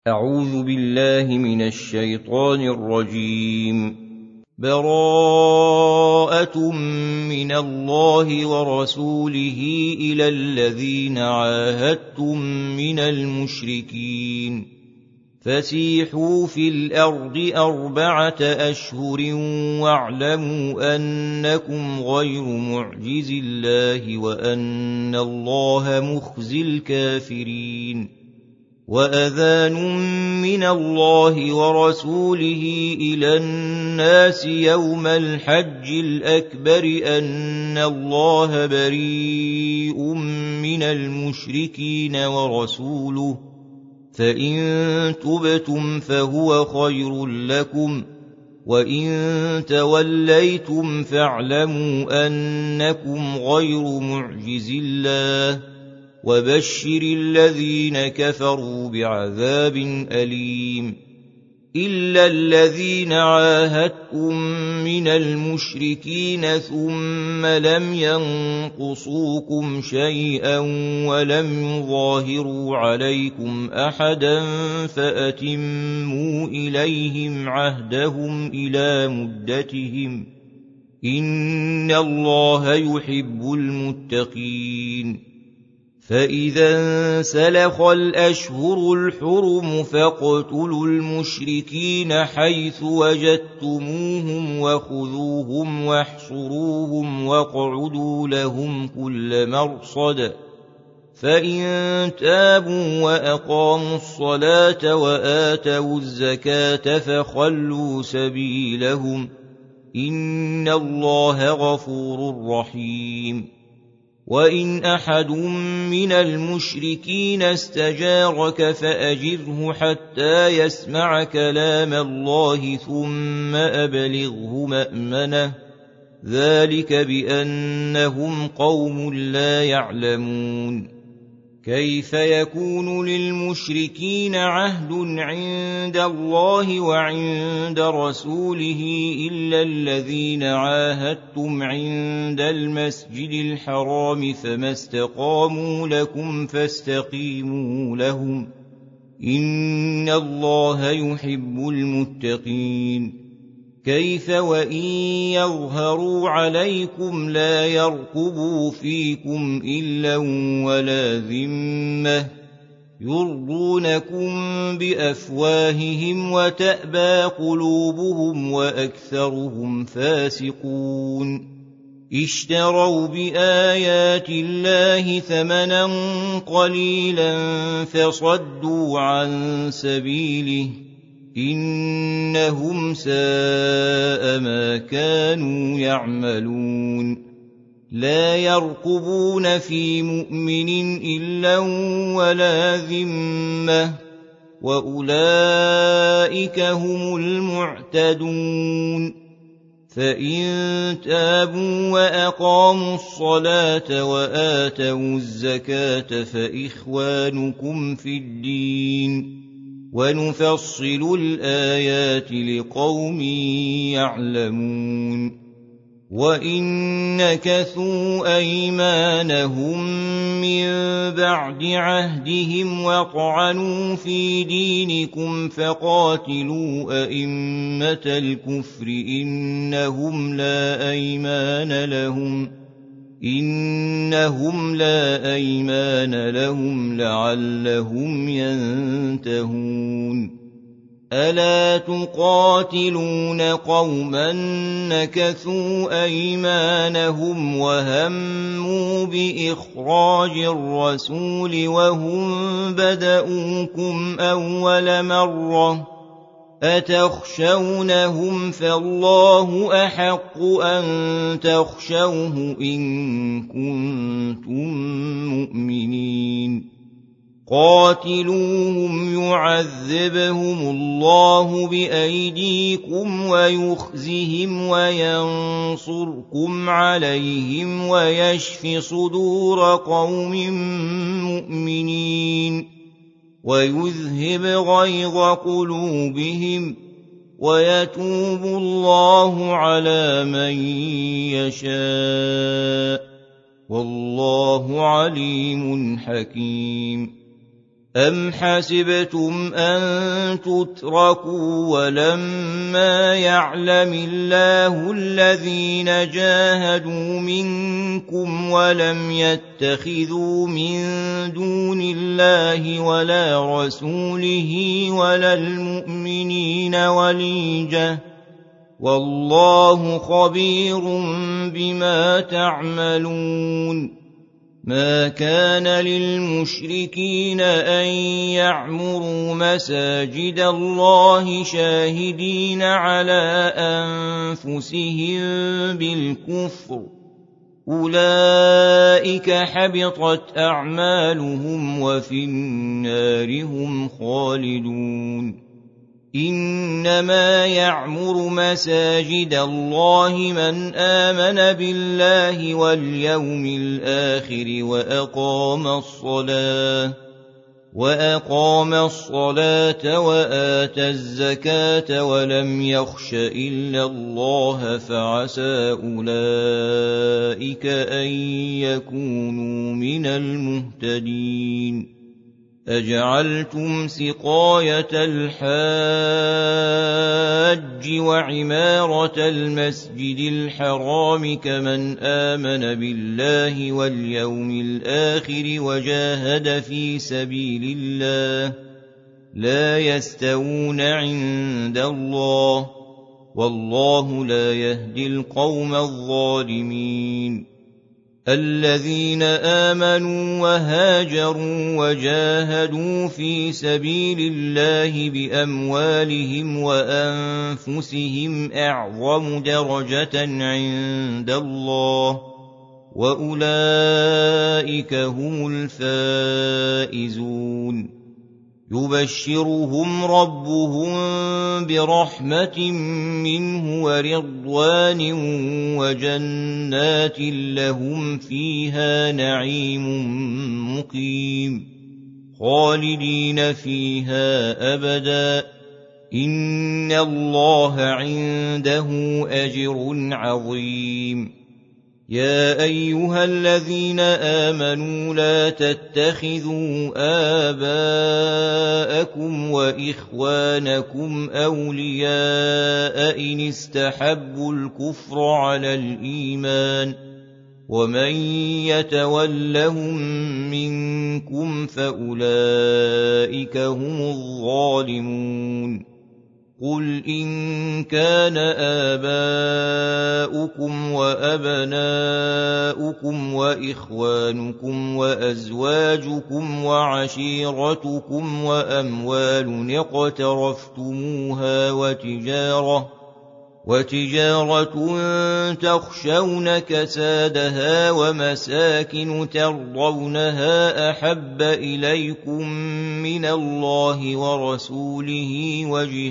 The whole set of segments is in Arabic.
أعوذ بالله من الشيطان الرجيم. براءة من الله ورسوله إلى الذين عاهدتم من المشركين فسيحوا في الأرض 4 أشهر واعلموا أنكم غير معجز الله وأن الله مخزي الكافرين. وأذان من الله ورسوله إلى الناس يوم الحج الأكبر أن الله بريء من المشركين ورسوله فإن تبتم فهو خير لكم وإن توليتم فاعلموا أنكم غير معجز الله وبشر الذين كفروا بعذاب أليم. إلا الذين عاهدتم من المشركين ثم لم ينقصوكم شيئا ولم يظاهروا عليكم أحدا فأتموا إليهم عهدهم إلى مدتهم إن الله يحب المتقين. فإذا انسلخ الأشهر الحرم فاقتلوا المشركين حيث وجدتموهم وخذوهم واحصروهم واقعدوا لهم كل مرصد فإن تابوا وأقاموا الصلاة وآتوا الزكاة فخلوا سبيلهم إن الله غفور رحيم. وإن أحد من المشركين استجارك فأجره حتى يسمع كلام الله ثم أبلغه مأمنه ذلك بأنهم قوم لا يعلمون. كيف يكون للمشركين عهد عند الله وعند رسوله إلا الذين عاهدتم عند المسجد الحرام فما استقاموا لكم فاستقيموا لهم إن الله يحب المتقين. كيف وإن يظهروا عليكم لا يرقبوا فيكم إلا ولا ذمة يرضونكم بأفواههم وتأبى قلوبهم وأكثرهم فاسقون. اشتروا بآيات الله ثمنا قليلا فصدوا عن سبيله إنهم ساء ما كانوا يعملون. لا يرقبون في مؤمن إلا ولا ذمة وأولئك هم المعتدون. فإن تابوا وأقاموا الصلاة وآتوا الزكاة فإخوانكم في الدين ونفصل الآيات لقوم يعلمون. وإن نكثوا أيمانهم من بعد عهدهم وطعنوا في دينكم فقاتلوا أئمة الكفر إنهم لا أيمان لهم لعلهم ينتهون. ألا تقاتلون قوما نكثوا أيمانهم وهموا بإخراج الرسول وهم بدؤوكم أول مرة أتخشونهم فالله أحق أن تخشوه إن كنتم مؤمنين. قاتلوهم يعذبهم الله بأيديكم ويخزهم وينصركم عليهم ويشف صدور قوم مؤمنين ويذهب غيظ قلوبهم ويتوب الله على من يشاء والله عليم حكيم. أَمْ حَسِبْتُمْ أَن تُتْرَكُوا وَلَمَّا يَعْلَمِ اللَّهُ الَّذِينَ جَاهَدُوا مِنكُمْ وَلَمْ يَتَّخِذُوا مِن دُونِ اللَّهِ وَلَا رَسُولِهِ وَلَا الْمُؤْمِنِينَ وَلِيجَةً ۚ وَاللَّهُ خَبِيرٌ بِمَا تَعْمَلُونَ. مَا كَانَ لِلْمُشْرِكِينَ أَن يَعْمُرُوا مَسَاجِدَ اللَّهِ شَاهِدِينَ عَلَىٰ أَنفُسِهِم بِالْكُفْرِ ۚ أُولَٰئِكَ حَبِطَتْ أَعْمَالُهُمْ وَفِي النَّارِ هُمْ خَالِدُونَ. إِنَّمَا يَعْمُرُ مَسَاجِدَ اللَّهِ مَنْ آمَنَ بِاللَّهِ وَالْيَوْمِ الْآخِرِ وَأَقَامَ الصَّلَاةَ وَآتَى الزَّكَاةَ وَلَمْ يَخْشَ إِلَّا اللَّهَ فَعَسَىٰ أُولَٰئِكَ أَن يَكُونُوا مِنَ المهتدين. أَجَعَلْتُمْ سِقَايَةَ الْحَاجِّ وَعِمَارَةَ الْمَسْجِدِ الْحَرَامِ كَمَنْ آمَنَ بِاللَّهِ وَالْيَوْمِ الْآخِرِ وَجَاهَدَ فِي سَبِيلِ اللَّهِ ۚ لَا يَسْتَوُونَ عِندَ اللَّهِ ۗ وَاللَّهُ لَا يَهْدِي الْقَوْمَ الظَّالِمِينَ. الَّذِينَ آمَنُوا وَهَاجَرُوا وَجَاهَدُوا فِي سَبِيلِ اللَّهِ بِأَمْوَالِهِمْ وَأَنفُسِهِمْ أَعْظَمُ دَرَجَةً عِندَ اللَّهِ ۗ وَأُولَٰئِكَ هُمُ الْفَائِزُونَ. يُبَشِّرُهُمْ رَبُّهُم بِرَحْمَةٍ مِّنْهُ وَرِضْوَانٍ وَجَنَّاتٍ لَّهُمْ فِيهَا نَعِيمٌ مُّقِيمٌ خَالِدِينَ فِيهَا أَبَدًا ۚ إِنَّ اللَّهَ عِندَهُ أَجْرٌ عَظِيمٌ. يَا أَيُّهَا الَّذِينَ آمَنُوا لَا تَتَّخِذُوا آبَاءَكُمْ وَإِخْوَانَكُمْ أَوْلِيَاءَ إِنِ اسْتَحَبُّوا الْكُفْرَ عَلَى الْإِيمَانِ ۚ وَمَن يَتَوَلَّهُم مِّنكُمْ فَأُولَٰئِكَ هُمُ الظَّالِمُونَ. قُلْ إِن كَانَ آبَاؤُكُمْ وَأَبْنَاؤُكُمْ وَإِخْوَانُكُمْ وَأَزْوَاجُكُمْ وَعَشِيرَتُكُمْ وَأَمْوَالٌ اقْتَرَفْتُمُوهَا وَتِجَارَةٌ تَخْشَوْنَ كَسَادَهَا وَمَسَاكِنُ تَرْضَوْنَهَا أَحَبَّ إِلَيْكُم مِّنَ اللَّهِ وَرَسُولِهِ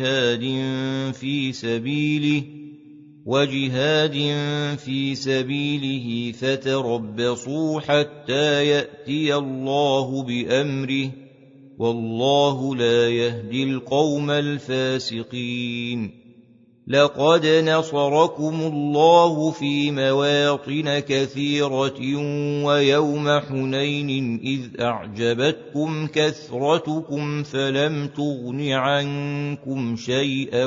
وَجِهَادٍ فِي سَبِيلِهِ فَتَرَبَّصُوا حَتَّىٰ يَأْتِيَ اللَّهُ بِأَمْرِهِ ۗ وَاللَّهُ لَا يَهْدِي الْقَوْمَ الْفَاسِقِينَ. لَقَدْ نَصَرَكُمُ اللَّهُ فِي مَوَاطِنَ كَثِيرَةٍ وَيَوْمَ حُنَيْنٍ إِذْ أَعْجَبَتْكُمْ كَثْرَتُكُمْ فَلَمْ تُغْنِ عَنكُمْ شَيْئًا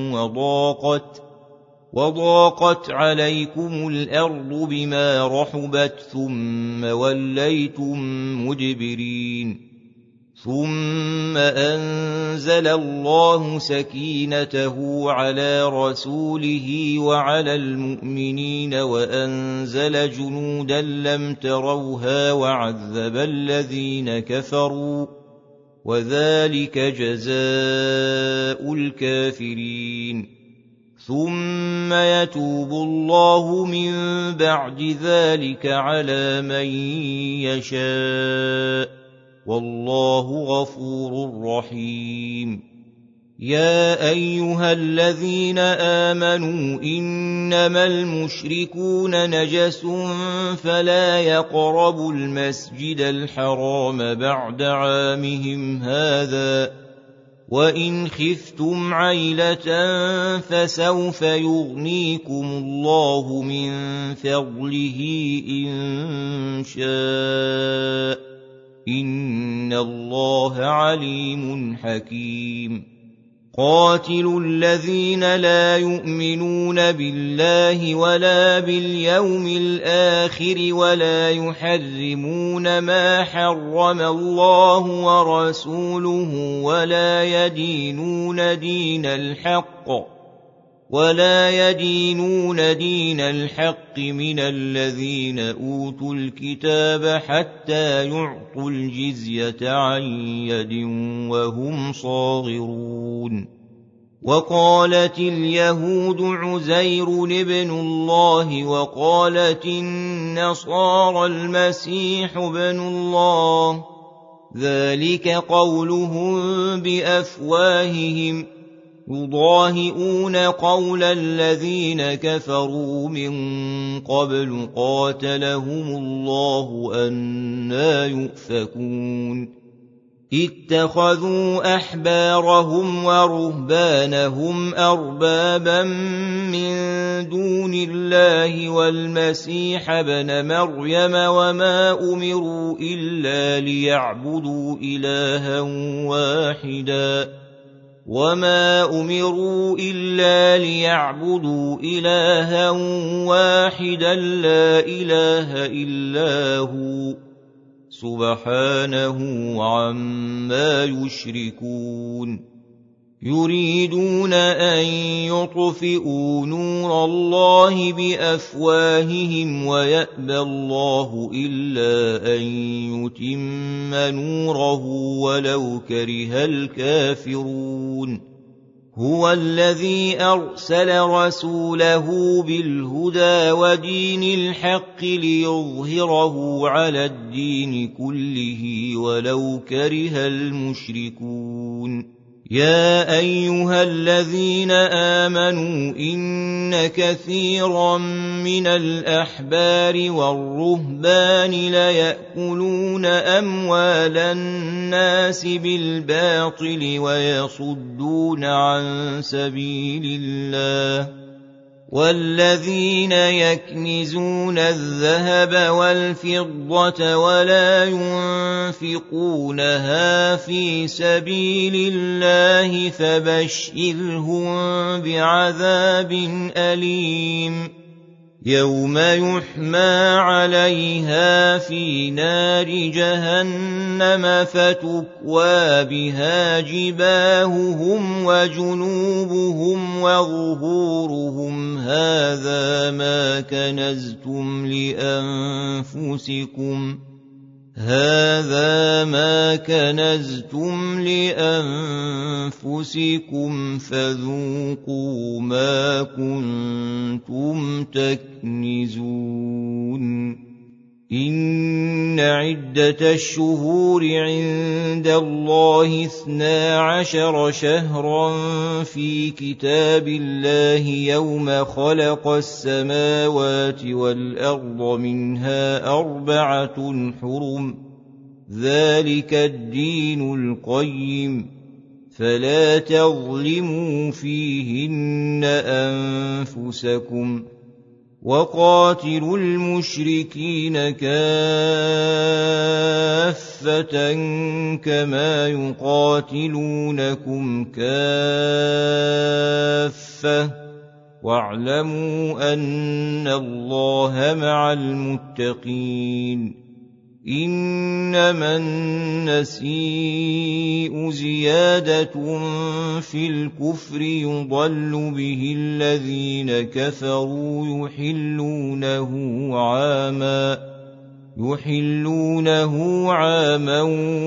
وَضَاقَتْ عَلَيْكُمُ الْأَرْضُ بِمَا رَحُبَتْ ثُمَّ وَلَّيْتُم مُّدْبِرِينَ. ثُمَّ أَنزَلَ اللَّهُ سَكِينَتَهُ عَلَىٰ رَسُولِهِ وَعَلَى الْمُؤْمِنِينَ وَأَنزَلَ جُنُودًا لَّمْ تَرَوْهَا وَعَذَّبَ الَّذِينَ كَفَرُوا ۚ وَذَٰلِكَ جَزَاءُ الْكَافِرِينَ. ثُمَّ يَتُوبُ اللَّهُ مِن بَعْدِ ذَٰلِكَ عَلَىٰ مَن يَشَاءُ ۗ وَاللَّهُ غَفُورٌ رَّحِيمٌ. يَا أَيُّهَا الَّذِينَ آمَنُوا إِنَّمَا الْمُشْرِكُونَ نَجَسٌ فَلَا يَقْرَبُوا الْمَسْجِدَ الْحَرَامَ بَعْدَ عَامِهِمْ هَٰذَا ۚ وَإِنْ خِفْتُمْ عَيْلَةً فَسَوْفَ يُغْنِيكُمُ اللَّهُ مِن فَضْلِهِ إِن شَاءَ ۚ إن الله عليم حكيم قاتلوا الذين لا يؤمنون بالله ولا باليوم الآخر ولا يحرمون ما حرم الله ورسوله ولا يدينون دين الحق من الذين أوتوا الكتاب حتى يعطوا الجزية عن يد وهم صاغرون وقالت اليهود عزير ابن الله وقالت النصارى المسيح ابن الله ذلك قولهم بأفواههم يضاهئون قول الذين كفروا من قبل قاتلهم الله أنى يؤفكون اتخذوا أحبارهم ورهبانهم أربابا من دون الله والمسيح ابن مريم وما أمروا إلا ليعبدوا إلها واحدا لا إله إلا هو سبحانه عما يشركون يريدون أن يطفئوا نور الله بأفواههم ويأبى الله إلا أن يتم نوره ولو كره الكافرون هو الذي أرسل رسوله بالهدى ودين الحق ليظهره على الدين كله ولو كره المشركون يا أيها الذين آمنوا إن كثيرا من الأحبار والرهبان ليأكلون أموال الناس بالباطل ويصدون عن سبيل الله والذين يكنزون الذهب والفضة ولا ينفقونها في سبيل الله فبشرهم بعذاب أليم يوم يحمى عليها في نار جهنم فتكوى بها جباههم وجنوبهم وظهورهم هذا ما كنزتم لأنفسكم فذوقوا ما كنتم تكنزون إن عدة الشهور عند الله 12 شهرا في كتاب الله يوم خلق السماوات والأرض منها 4 حرم ذلك الدين القيم فلا تظلموا فيهن أنفسكم وقاتلوا المشركين كافة كما يقاتلونكم كافة واعلموا أن الله مع المتقين إنما النسيء زيادة في الكفر يضل به الذين كفروا يحلونه عاما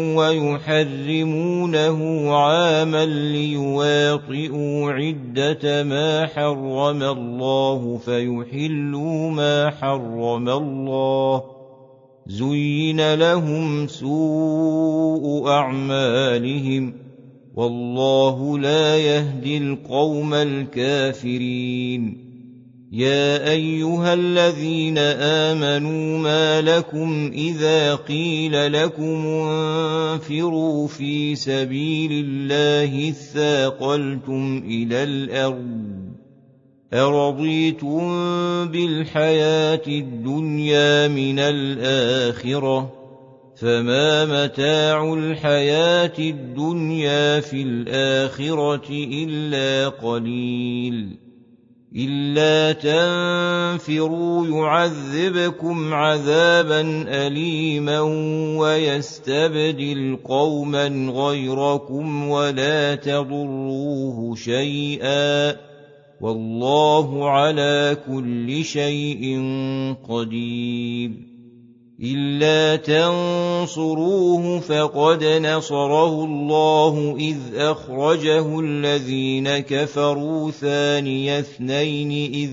ويحرمونه عاما ليواطئوا عدة ما حرم الله فيحلوا ما حرم الله زين لهم سوء أعمالهم والله لا يهدي القوم الكافرين يا أيها الذين آمنوا ما لكم إذا قيل لكم انفروا في سبيل الله اثاقلتم إلى الأرض أرضيتم بالحياة الدنيا من الآخرة فما متاع الحياة الدنيا في الآخرة إلا قليل إلا تنفروا يعذبكم عذابا أليما ويستبدل قوما غيركم ولا تضروه شيئا والله على كل شيء قدير إلا تنصروه فقد نصره الله إذ أخرجه الذين كفروا ثاني اثنين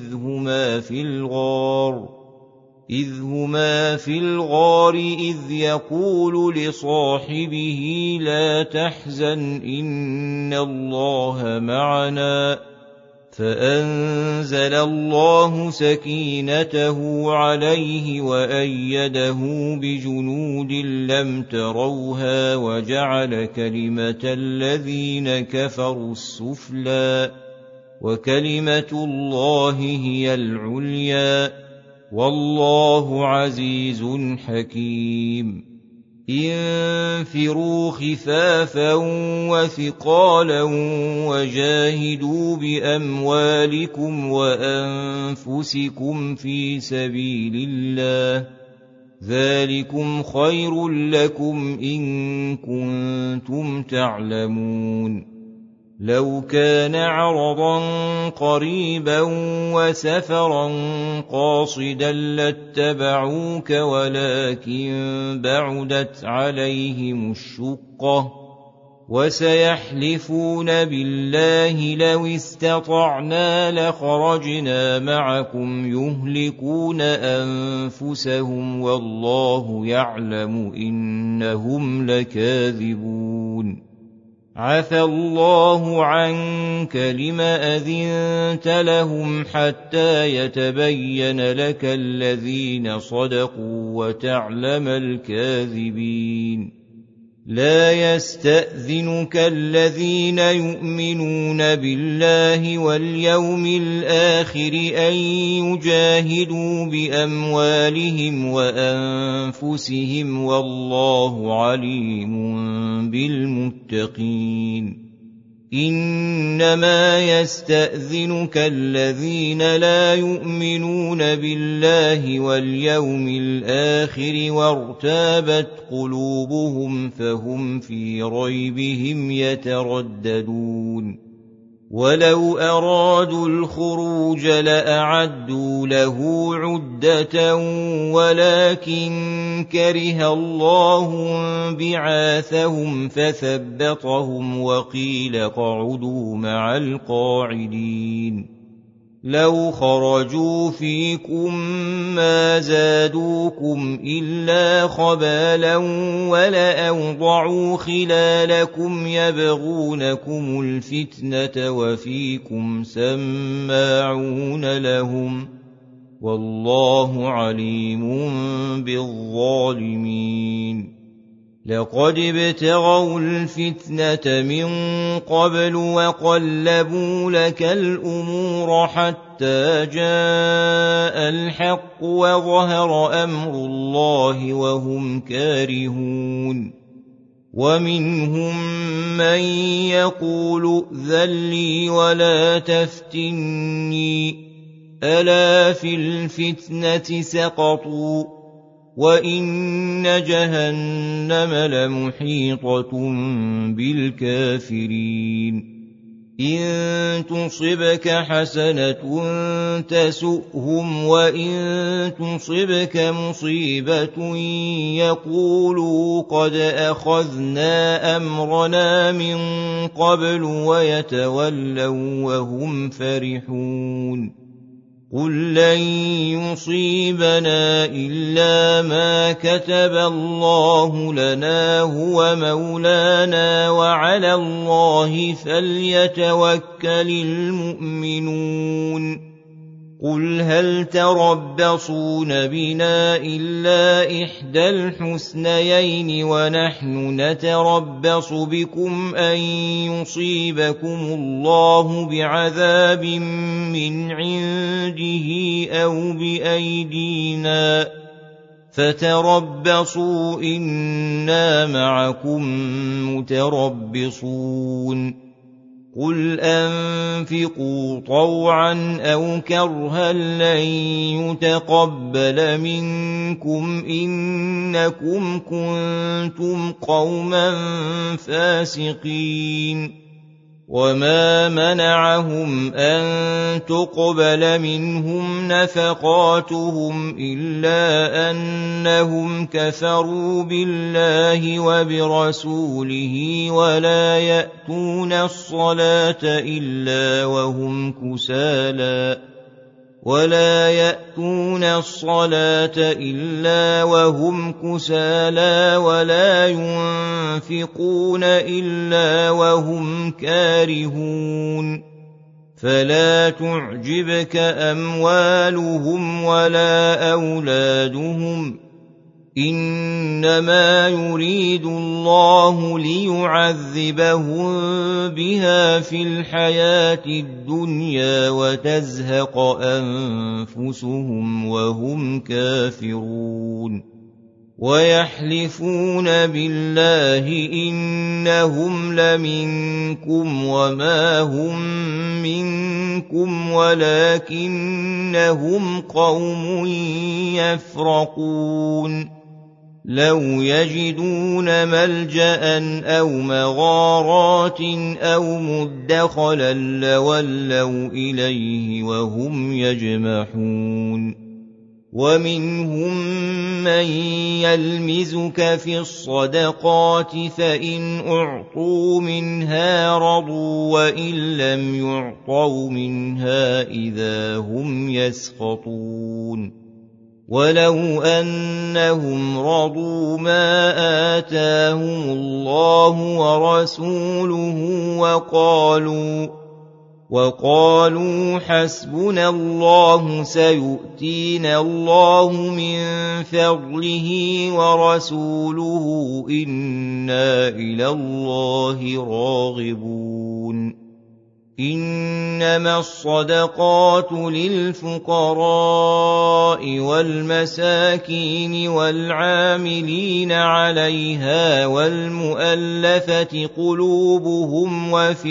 إذ هما في الغار إذ يقول لصاحبه لا تحزن إن الله معنا فأنزل الله سكينته عليه وأيده بجنود لم تروها وجعل كلمة الذين كفروا السفلى وكلمة الله هي العليا والله عزيز حكيم انفروا خفافا وثقالا وجاهدوا بأموالكم وأنفسكم في سبيل الله ذلكم خير لكم إن كنتم تعلمون لو كان عرضا قريبا وسفرا قاصدا لاتبعوك ولكن بعدت عليهم الشقة وسيحلفون بالله لو استطعنا لخرجنا معكم يهلكون أنفسهم والله يعلم إنهم لكاذبون عفى الله عنك لم أذنت لهم حتى يتبين لك الذين صدقوا وتعلم الكاذبين لا يستأذنك الذين يؤمنون بالله واليوم الآخر أن يجاهدوا بأموالهم وأنفسهم والله عليم بالمتقين إنما يستأذنك الذين لا يؤمنون بالله واليوم الآخر وارتابت قلوبهم فهم في ريبهم يترددون ولو أرادوا الخروج لأعدوا له عدة ولكن كره الله بعاثهم فثبطهم وقيل اقعدوا مع القاعدين لو خرجوا فيكم ما زادوكم إلا خبالا ولأوضعوا خلالكم يبغونكم الفتنة وفيكم سماعون لهم والله عليم بالظالمين لقد ابتغوا الفتنة من قبل وقلبوا لك الأمور حتى جاء الحق وظهر أمر الله وهم كارهون ومنهم من يقول ائذن لي ولا تفتني ألا في الفتنة سقطوا وإن جهنم لمحيطة بالكافرين إن تصبك حسنة تسؤهم وإن تصبك مصيبة يقولوا قد أخذنا أمرنا من قبل ويتولوا وهم فرحون قل لن يصيبنا إلا ما كتب الله لنا هو مولانا وعلى الله فليتوكل المؤمنون قل هل تربصون بنا إلا إحدى الحسنيين ونحن نتربص بكم أن يصيبكم الله بعذاب من عنده أو بأيدينا فتربصوا إنا معكم متربصون قل أنفقوا طوعا أو كرها لن يتقبل منكم إنكم كنتم قوما فاسقين وما منعهم أن تقبل منهم نفقاتهم إلا أنهم كفروا بالله وبرسوله ولا يأتون الصلاة إلا وهم كسالى ولا ينفقون إلا وهم كارهون فلا تعجبك أموالهم ولا أولادهم إنما يريد الله ليعذبهم بها في الحياة الدنيا وتزهق أنفسهم وهم كافرون ويحلفون بالله إنهم لمنكم وما هم منكم ولكنهم قوم يفرقون لو يجدون ملجأ أو مغارات أو مدخلا لولوا إليه وهم يجمحون ومنهم من يلمزك في الصدقات فإن أعطوا منها رضوا وإن لم يعطوا منها إذا هم يسخطون ولو أنهم رضوا ما آتاهم الله ورسوله وقالوا حسبنا الله سيؤتينا الله من فضله ورسوله إنا إلى الله راغبون إنما الصدقات للفقراء والمساكين والعاملين عليها والمؤلفة قلوبهم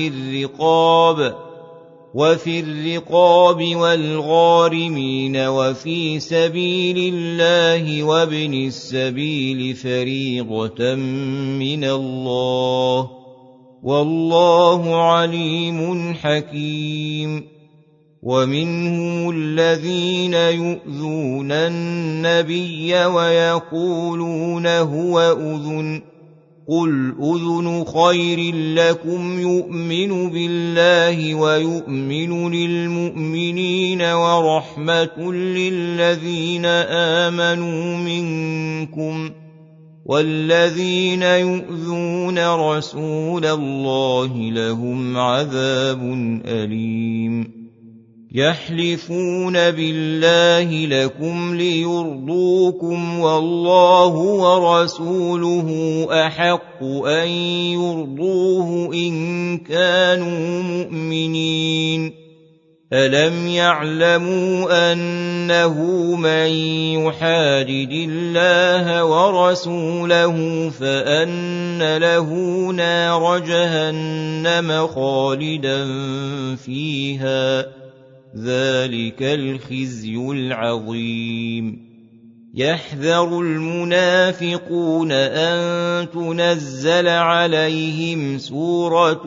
وفي الرقاب والغارمين وفي سبيل الله وابن السبيل فريضة من الله والله عليم حكيم ومنهم الذين يؤذون النبي ويقولون هو أذن قل أذن خير لكم يؤمن بالله ويؤمن للمؤمنين ورحمة للذين آمنوا منكم والذين يؤذون رسول الله لهم عذاب أليم يحلفون بالله لكم ليرضوكم والله ورسوله أحق أن يرضوه إن كانوا مؤمنين ألم يعلموا أنه من يحادد الله ورسوله فأن له نار جهنم خالدا فيها ذلك الخزي العظيم يحذر المنافقون أن تنزل عليهم سورة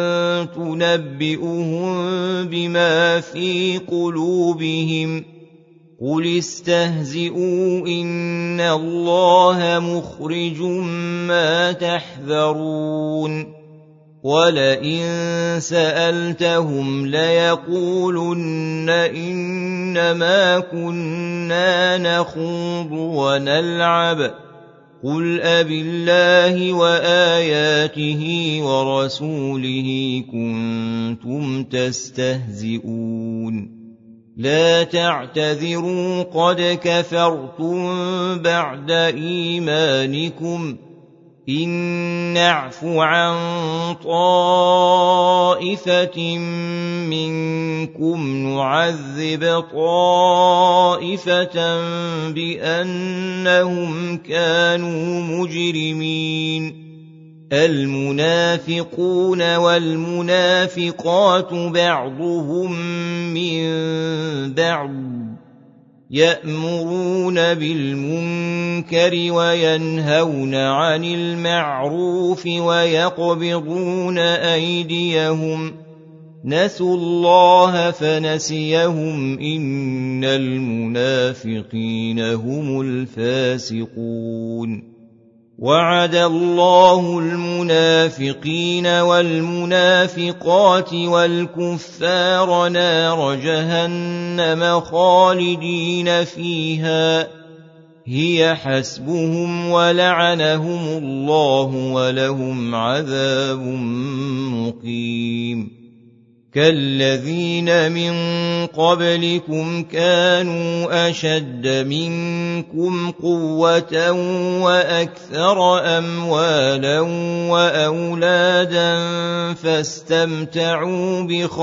تنبئهم بما في قلوبهم قل استهزئوا إن الله مخرج ما تحذرون ولئن سألتهم ليقولن إنما كنا نخوض ونلعب قل أبالله وآياته ورسوله كنتم تستهزئون لا تعتذروا قد كفرتم بعد إيمانكم إن نعف عن طائفة طَائِفَةٍ مِّنكُمْ نُعَذِّبْ طَائِفَةً بِأَنَّهُمْ كَانُوا مُجْرِمِينَ المنافقون والمنافقات بعضهم من بعض يأمرون بالمنكر وينهون عن المعروف ويقبضون أيديهم نسوا الله فنسيهم إن المنافقين هم الفاسقون وعد الله المنافقين والمنافقات والكفار نار جهنم خالدين فيها هي حسبهم ولعنهم الله ولهم عذاب مقيم كالذين من قبلكم كانوا أشد منكم قوة وأكثر أموالا وأولادا فاستمتعوا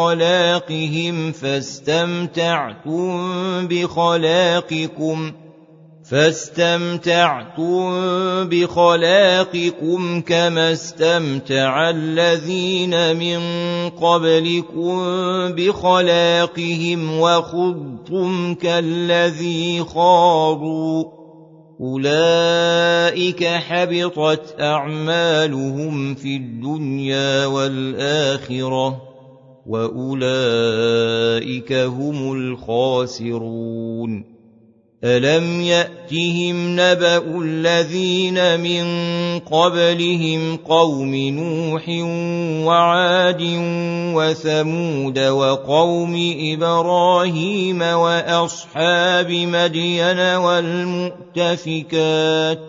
بخلاقكم كما استمتع الذين من قبلكم بخلاقهم وخضتم كالذي خاضوا أولئك حبطت أعمالهم في الدنيا والآخرة وأولئك هم الخاسرون ألم يأتهم نبأ الذين من قبلهم قوم نوح وعاد وثمود وقوم إبراهيم وأصحاب مدين والمؤتفكات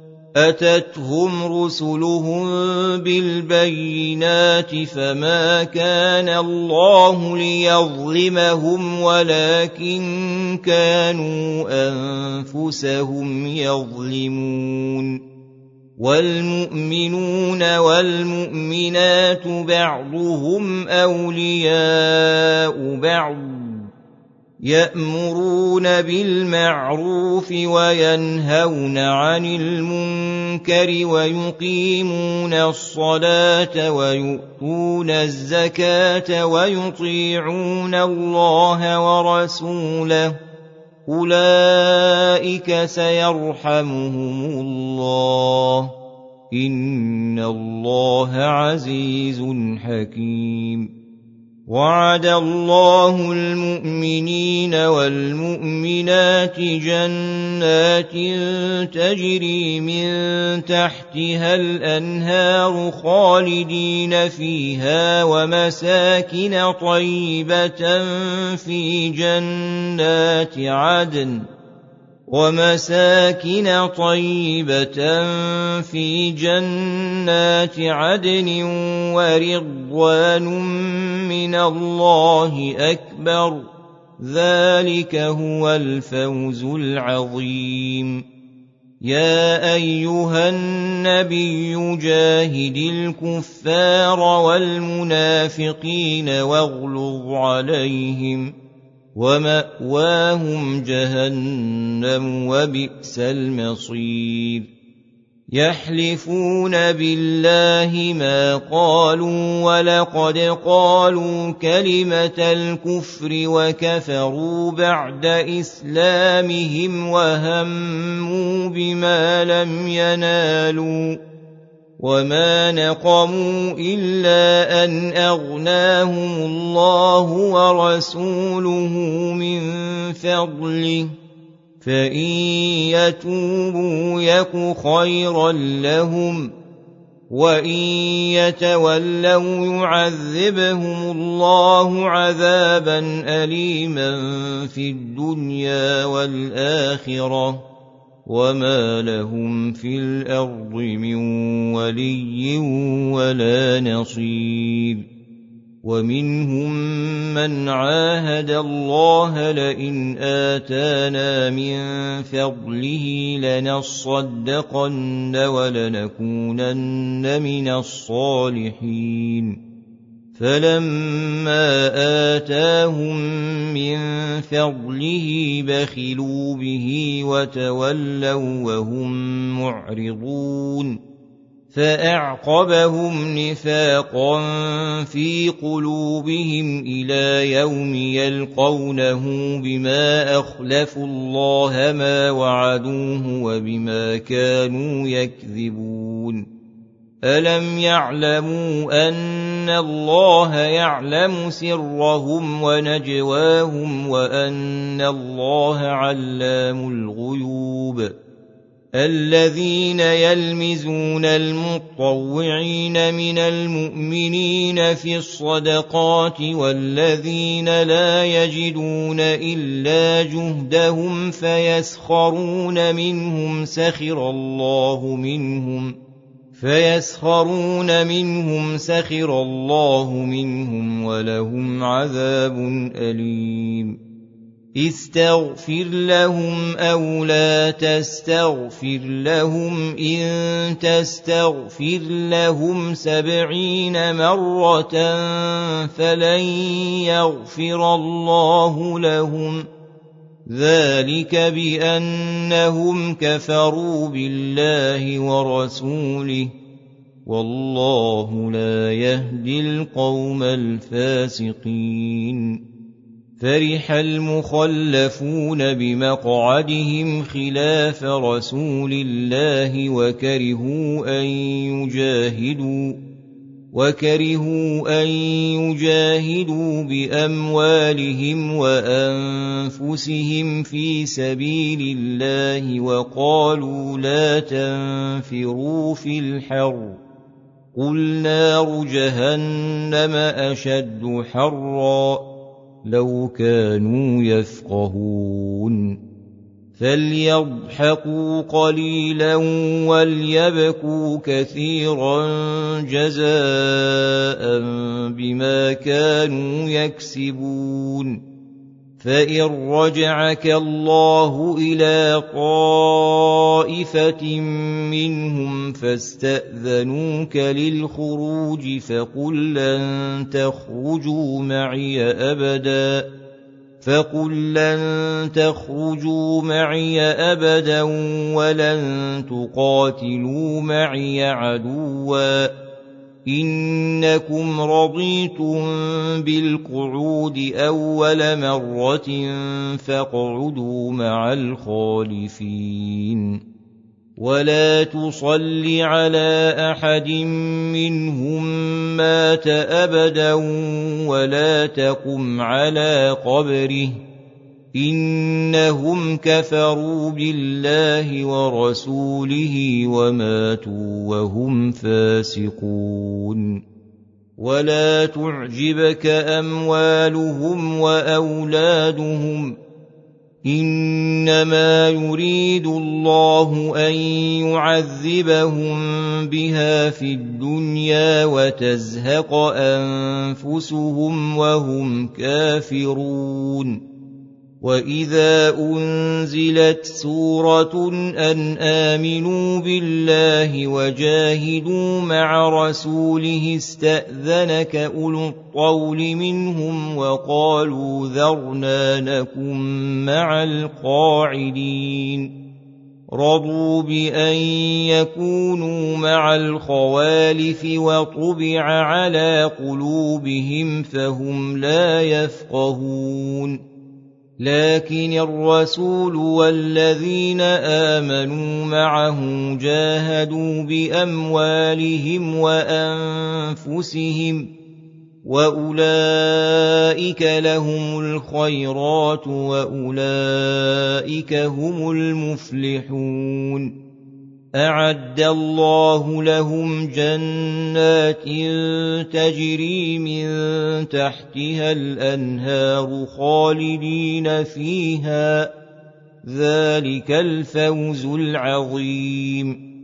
أتتهم رسلهم بالبينات فما كان الله ليظلمهم ولكن كانوا أنفسهم يظلمون والمؤمنون والمؤمنات بعضهم أولياء بعض يأمرون بالمعروف وينهون عن المنكر ويقيمون الصلاة ويؤتون الزكاة ويطيعون الله ورسوله أولئك سيرحمهم الله إن الله عزيز حكيم وعد الله المؤمنين والمؤمنات جنات تجري من تحتها الأنهار خالدين فيها ومساكن طيبة في جنات عدن ورضوان من الله أكبر ذلك هو الفوز العظيم يا أيها النبي جاهد الكفار والمنافقين واغلظ عليهم ومأواهم جهنم وبئس المصير يحلفون بالله ما قالوا ولقد قالوا كلمة الكفر وكفروا بعد إسلامهم وهموا بما لم ينالوا وما نقموا إلا أن أغناهم الله ورسوله من فضله فإن يتوبوا يك خيرا لهم وإن يتولوا يعذبهم الله عذابا أليما في الدنيا والآخرة وما لهم في الأرض من ولي ولا نصير ومنهم من عاهد الله لئن آتانا من فضله لنصدقن ولنكونن من الصالحين فلما آتاهم من فضله بخلوا به وتولوا وهم معرضون فأعقبهم نفاقا في قلوبهم إلى يوم يلقونه بما أخلفوا الله ما وعدوه وبما كانوا يكذبون ألم يعلموا أن الله يعلم سرهم ونجواهم وأن الله علام الغيوب الذين يلمزون المطوعين من المؤمنين في الصدقات والذين لا يجدون إلا جهدهم فيسخرون منهم سخر الله منهم ولهم عذاب أليم استغفر لهم أو لا تستغفر لهم إن تستغفر لهم 70 مرة فلن يغفر الله لهم ذلك بأنهم كفروا بالله ورسوله والله لا يهدي القوم الفاسقين فرح المخلفون بمقعدهم خلاف رسول الله وكرهوا أن يجاهدوا بأموالهم وأنفسهم في سبيل الله وقالوا لا تنفروا في الحر قل نار جهنم أشد حرا لو كانوا يفقهون فليضحكوا قليلا وليبكوا كثيرا جزاء بما كانوا يكسبون فإن رجعك الله إلى طائفة منهم فاستأذنوك للخروج فقل لن تخرجوا معي أبدا ولن تقاتلوا معي عدوا إنكم رضيتم بالقعود أول مرة فاقعدوا مع الخالفين ولا تصل على أحد منهم مات أبدا ولا تقم على قبره إنهم كفروا بالله ورسوله وماتوا وهم فاسقون ولا تعجبك أموالهم وأولادهم إنما يريد الله أن يعذبهم بها في الدنيا وتزهق أنفسهم وهم كافرون وإذا أنزلت سورة أن آمنوا بالله وجاهدوا مع رسوله استأذنك أولو الطول منهم وقالوا ذرنا نكن مع القاعدين رضوا بأن يكونوا مع الخوالف وطبع على قلوبهم فهم لا يفقهون لكن الرسول والذين آمنوا معه جاهدوا بأموالهم وأنفسهم وأولئك لهم الخيرات وأولئك هم المفلحون أعد الله لهم جنات تجري من تحتها الأنهار خالدين فيها ذلك الفوز العظيم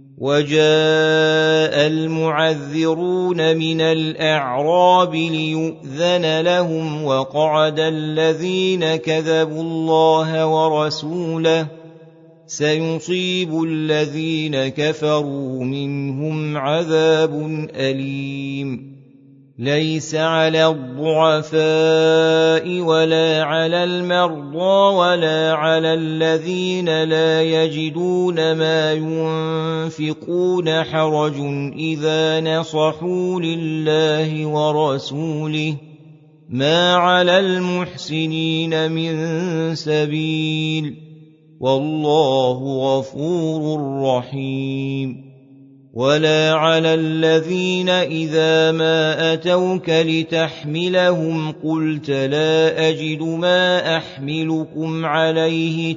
وجاء المعذرون من الأعراب ليؤذن لهم وقعد الذين كذبوا الله ورسوله سيصيب الذين كفروا منهم عذاب أليم ليس على الضعفاء ولا على المرضى ولا على الذين لا يجدون ما ينفقون حرج إذا نصحوا لله ورسوله ما على المحسنين من سبيل والله غفور رحيم ولا على الذين إذا ما أتوك لتحملهم قلت لا أجد ما أحملكم عليه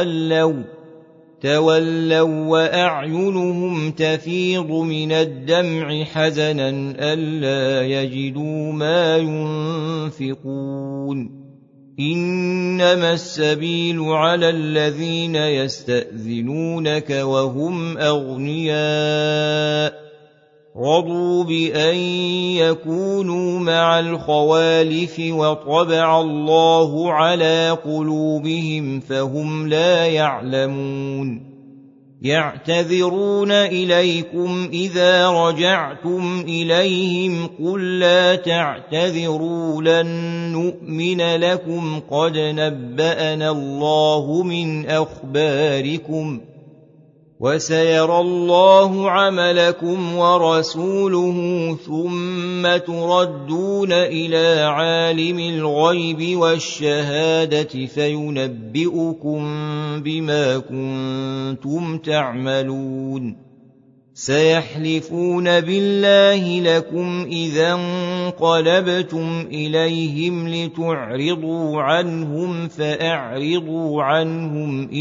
تولوا وأعينهم تفيض من الدمع حزنا ألا يجدوا ما ينفقون إنما السبيل على الذين يستأذنونك وهم أغنياء رضوا بأن يكونوا مع الخوالف وطبع الله على قلوبهم فهم لا يعلمون يعتذرون إليكم إذا رجعتم إليهم قل لا تعتذروا لن نؤمن لكم قد نبأنا الله من أخباركم وسيرى الله عملكم ورسوله ثم تردون إلى عالم الغيب والشهادة فينبئكم بما كنتم تعملون سيحلفون بالله لكم إذا انقلبتم إليهم لتعرضوا عنهم فأعرضوا عنهم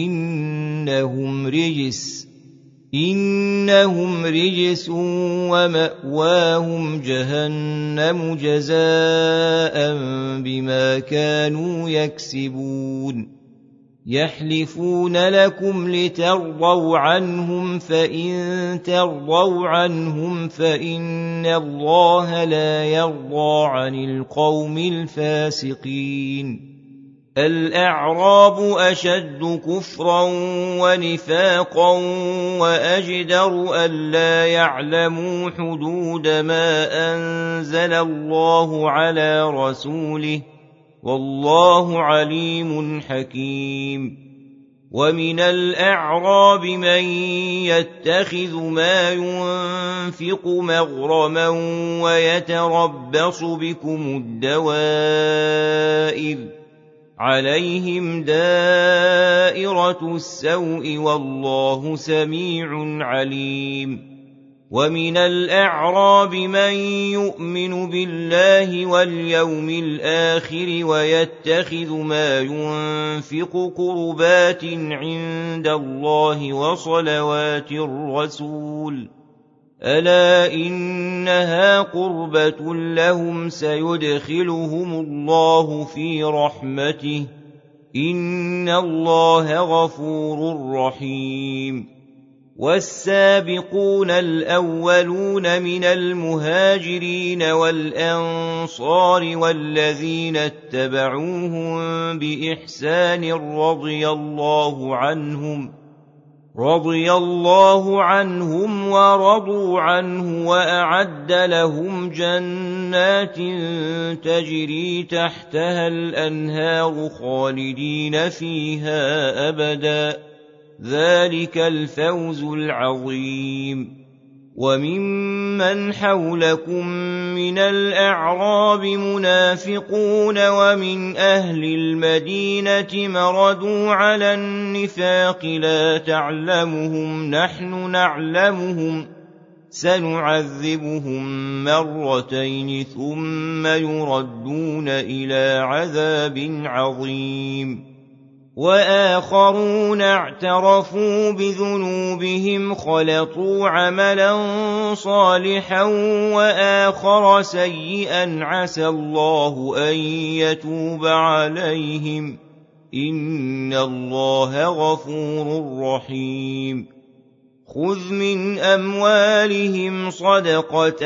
إنهم رجس ومأواهم جهنم جزاء بما كانوا يكسبون يحلفون لكم لترضوا عنهم فإن ترضوا عنهم فإن الله لا يرضى عن القوم الفاسقين الأعراب أشد كفرا ونفاقا وأجدر ألا يعلموا حدود ما أنزل الله على رسوله والله عليم حكيم ومن الأعراب من يتخذ ما ينفق مغرما ويتربص بكم الدوائر عليهم دائرة السوء والله سميع عليم ومن الأعراب من يؤمن بالله واليوم الآخر ويتخذ ما ينفق قربات عند الله وصلوات الرسول ألا إنها قربة لهم سيدخلهم الله في رحمته إن الله غفور رحيم والسابقون الأولون من المهاجرين والأنصار والذين اتبعوهم بإحسان رضي الله عنهم ورضوا عنه وأعد لهم جنات تجري تحتها الأنهار خالدين فيها أبدا ذلك الفوز العظيم وممن حولكم من الأعراب منافقون ومن أهل المدينة مردوا على النفاق لا تعلمهم نحن نعلمهم سنعذبهم مرتين ثم يردون إلى عذاب عظيم وآخرون اعترفوا بذنوبهم خلطوا عملا صالحا وآخر سيئا عسى الله أن يتوب عليهم إن الله غفور رحيم خذ من أموالهم صدقة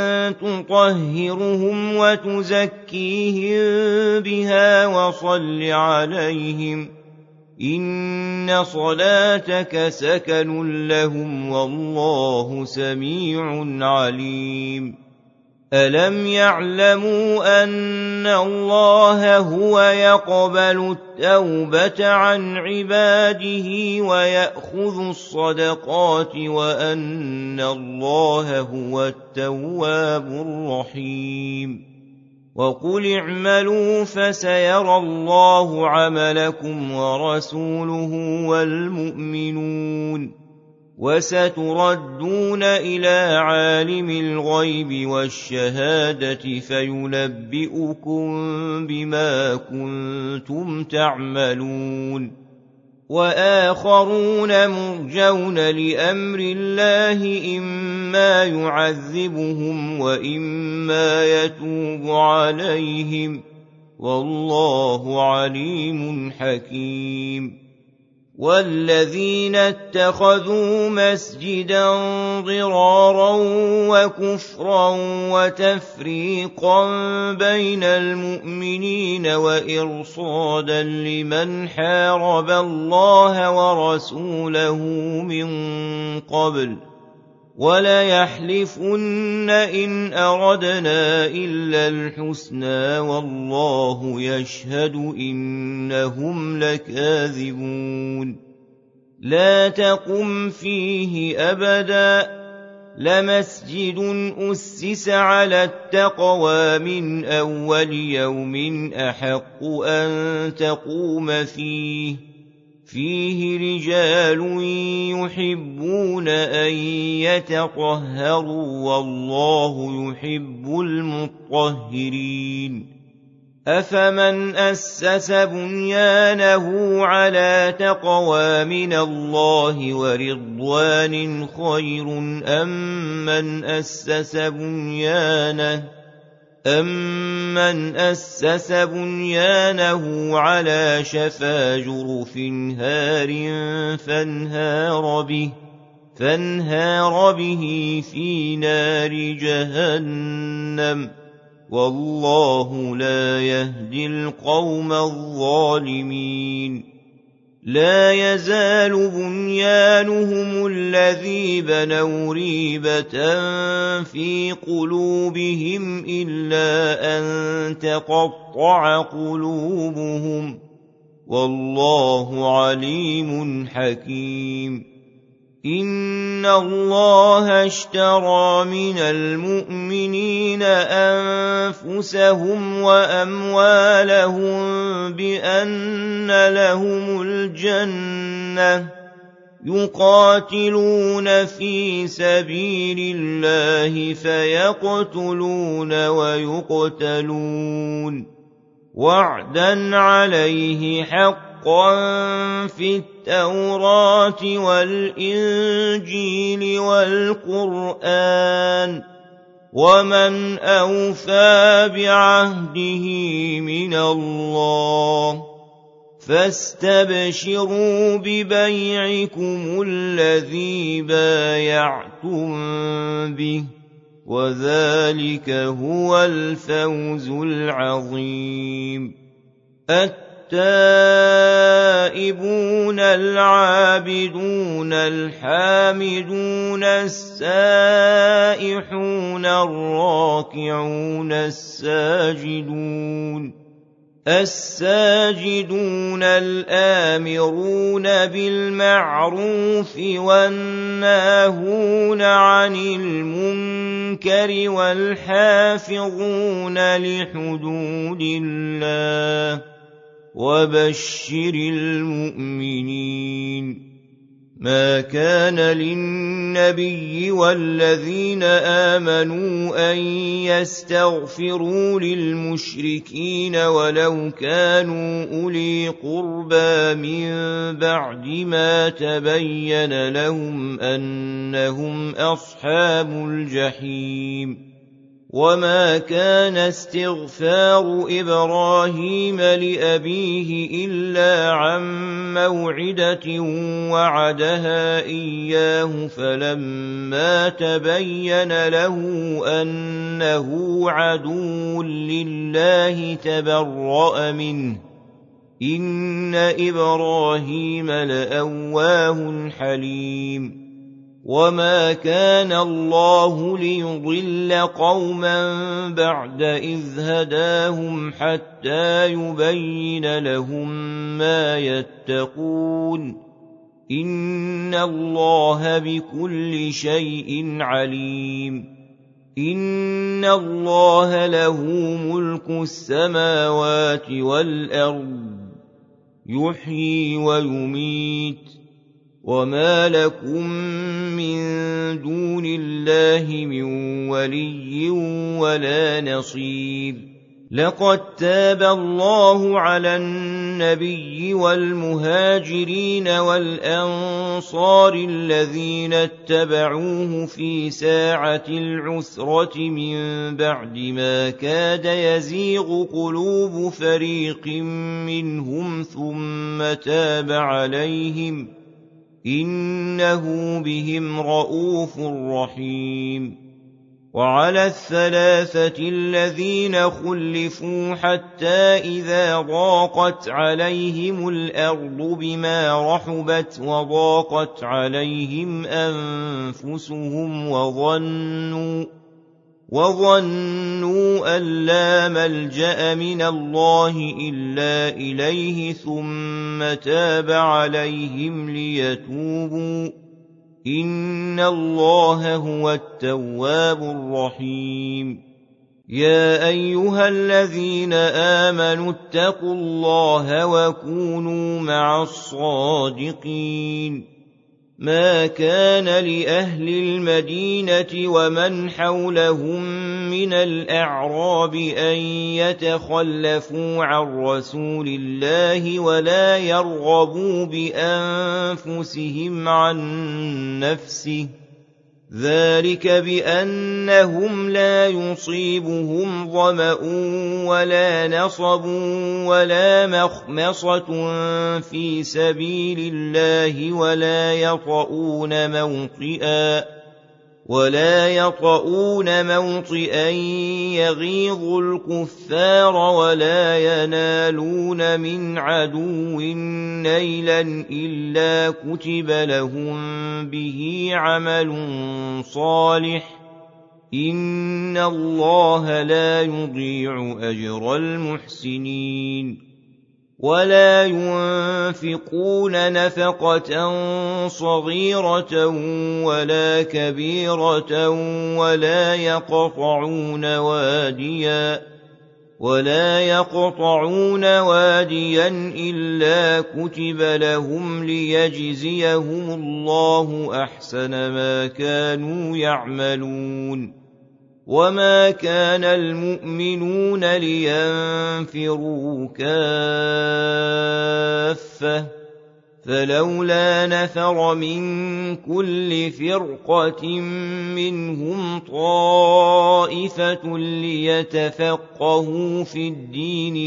تطهرهم وتزكيهم بها وصل عليهم إن صلاتك سكن لهم والله سميع عليم أَلَمْ يَعْلَمُوا أَنَّ اللَّهَ هُوَ يَقْبَلُ التَّوْبَةَ عَنْ عِبَادِهِ وَيَأْخُذُ الصَّدَقَاتِ وَأَنَّ اللَّهَ هُوَ التَّوَّابُ الرَّحِيمُ وَقُلِ اعْمَلُوا فَسَيَرَى اللَّهُ عَمَلَكُمْ وَرَسُولُهُ وَالْمُؤْمِنُونَ وَسَتُرَدُّونَ إِلَىٰ عَالِمِ الْغَيْبِ وَالشَّهَادَةِ فَيُنَبِّئُكُم بِمَا كُنتُمْ تَعْمَلُونَ وَآخَرُونَ مُرْجَوْنَ لِأَمْرِ اللَّهِ إِمَّا يُعَذِّبُهُمْ وَإِمَّا يَتُوبُ عَلَيْهِمْ ۗ وَاللَّهُ عَلِيمٌ حَكِيمٌ وَالَّذِينَ اتَّخَذُوا مَسْجِدًا ضِرَارًا وَكُفْرًا وَتَفْرِيقًا بَيْنَ الْمُؤْمِنِينَ وَإِرْصَادًا لِّمَنْ حَارَبَ اللَّهَ وَرَسُولَهُ مِن قَبْلُ وَلَيَحْلِفُنَّ إِنْ أَرَدْنَا إِلَّا الْحُسْنَىٰ وَاللَّهُ يَشْهَدُ إِنَّهُمْ لَكَاذِبُونَ لَا تَقُمْ فِيهِ أَبَدًا لَمَسْجِدٌ أُسِّسَ عَلَى التَّقْوَىٰ مِنْ أَوَّلِ يَوْمٍ أَحَقُّ أَن تَقُومَ فِيهِ رِجَالٌ يُحِبُّونَ أَن يَتَطَهَّرُوا وَاللَّهُ يُحِبُّ الْمُطَّهِّرِينَ أَفَمَنْ أَسَّسَ بُنْيَانَهُ عَلَىٰ تَقْوَىٰ مِنَ اللَّهِ وَرِضْوَانٍ خَيْرٌ أَمَّنْ أَسَّسَ بُنْيَانَهُ عَلَىٰ شَفَا جُرُفٍ هَارٍ فَانْهَارَ بِهِ فِي نَارِ جَهَنَّمَ ۗ وَاللَّهُ لَا يَهْدِي الْقَوْمَ الظَّالِمِينَ لا يزال بنيانهم الذي بنوا ريبة في قلوبهم إلا أن تقطع قلوبهم والله عليم حكيم إن الله اشترى من المؤمنين أنفسهم وأموالهم بأن لهم الجنة يقاتلون في سبيل الله فيقتلون ويقتلون وعدا عليه حقا في التوراة والإنجيل والقرآن ومن أوفى بعهده من الله فاستبشروا ببيعكم الذي بايعتم به وذلك هو الفوز العظيم التائبون العابدون الحامدون السائحون الراكعون الساجدون الآمرون بالمعروف والناهون عن المنكر والحافظون لحدود الله وبشر المؤمنين ما كان للنبي والذين آمنوا أن يستغفروا للمشركين ولو كانوا أولي قربى من بعد ما تبين لهم أنهم أصحاب الجحيم وما كان استغفار إبراهيم لأبيه إلا عن موعدة وعدها إياه فلما تبين له أنه عدو لله تبرأ منه إن إبراهيم لأواه حليم وما كان الله ليضل قوما بعد إذ هداهم حتى يبين لهم ما يتقون إن الله بكل شيء عليم إن الله له ملك السماوات والأرض يحيي ويميت وما لكم من دون الله من ولي ولا نصير لقد تاب الله على النبي والمهاجرين والأنصار الذين اتبعوه في ساعة العسرة من بعد ما كاد يزيغ قلوب فريق منهم ثم تاب عليهم إنه بهم رءوف رحيم وعلى الثلاثة الذين خلفوا حتى إذا ضاقت عليهم الأرض بما رحبت وضاقت عليهم أنفسهم وظنوا أن لا ملجأ من الله إلا إليه ثم تاب عليهم ليتوبوا إن الله هو التواب الرحيم يا أيها الذين آمنوا اتقوا الله وكونوا مع الصادقين ما كان لأهل المدينة ومن حولهم من الأعراب أن يتخلفوا عن رسول الله ولا يرغبوا بأنفسهم عن نفسه ذلك بأنهم لا يصيبهم ظمأ ولا نصب ولا مخمصة في سبيل الله ولا يطؤون موطئا يغيظ الكفار ولا ينالون من عدو نيلا إلا كتب لهم به عمل صالح إن الله لا يضيع أجر المحسنين ولا ينفقون نفقة صغيرة ولا كبيرة ولا يقطعون واديا إلا كتب لهم ليجزيهم الله أحسن ما كانوا يعملون وما كان المؤمنون لينفروا كافة فلولا نفر من كل فرقة منهم طائفة ليتفقهوا في الدين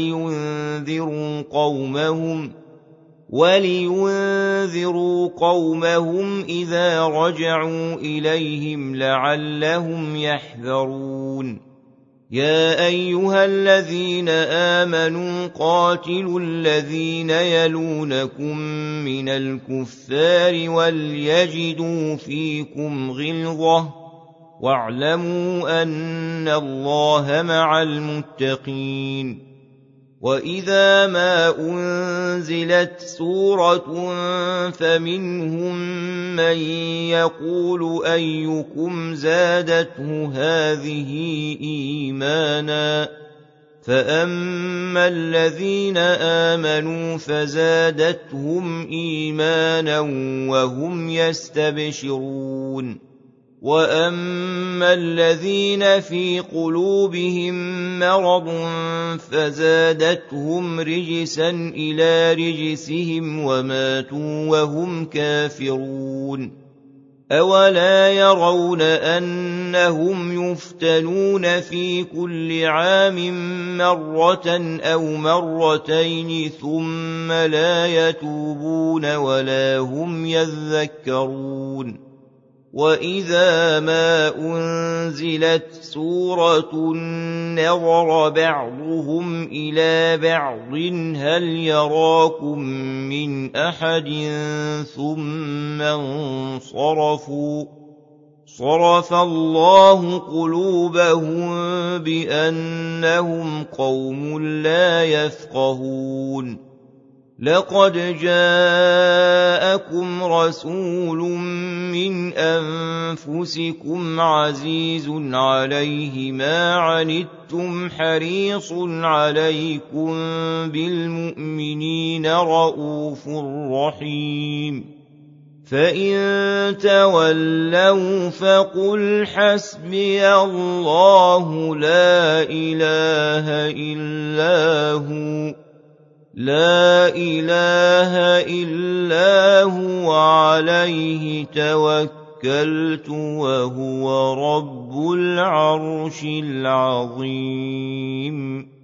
ولينذروا قومهم إذا رجعوا إليهم لعلهم يحذرون يا أيها الذين آمنوا قاتلوا الذين يلونكم من الكفار وليجدوا فيكم غلظة واعلموا أن الله مع المتقين وإذا ما أنزلت سورة فمنهم من يقول أيكم زادته هذه إيمانا فأما الذين آمنوا فزادتهم إيمانا وهم يستبشرون وأما الذين في قلوبهم مرض فزادتهم رجسا إلى رجسهم وماتوا وهم كافرون أولا يرون أنهم يفتنون في كل عام مرة أو مرتين ثم لا يتوبون ولا هم يذكرون وَإِذَا مَا أُنزِلَتْ سُورَةٌ نَظَرَ بَعْضُهُمْ إِلَىٰ بَعْضٍ هَلْ يَرَاكُم مِّنْ أَحَدٍ ثُمَّ انصَرَفُوا صَرَفَ اللَّهُ قُلُوبَهُم بِأَنَّهُمْ قَوْمٌ لَّا يَفْقَهُونَ لَقَدْ جَاءَكُمْ رَسُولٌ مِّنْ أَنفُسِكُمْ عَزِيزٌ عَلَيْهِ مَا عَنِتُّمْ حَرِيصٌ عَلَيْكُم بِالْمُؤْمِنِينَ رَءُوفٌ رَّحِيمٌ فَإِن تَوَلَّوْا فَقُلْ حَسْبِيَ اللَّهُ لَا إِلَٰهَ إِلَّا هُوَ عَلَيْهِ تَوَكَّلْتُ وَهُوَ رَبُّ الْعَرْشِ الْعَظِيمِ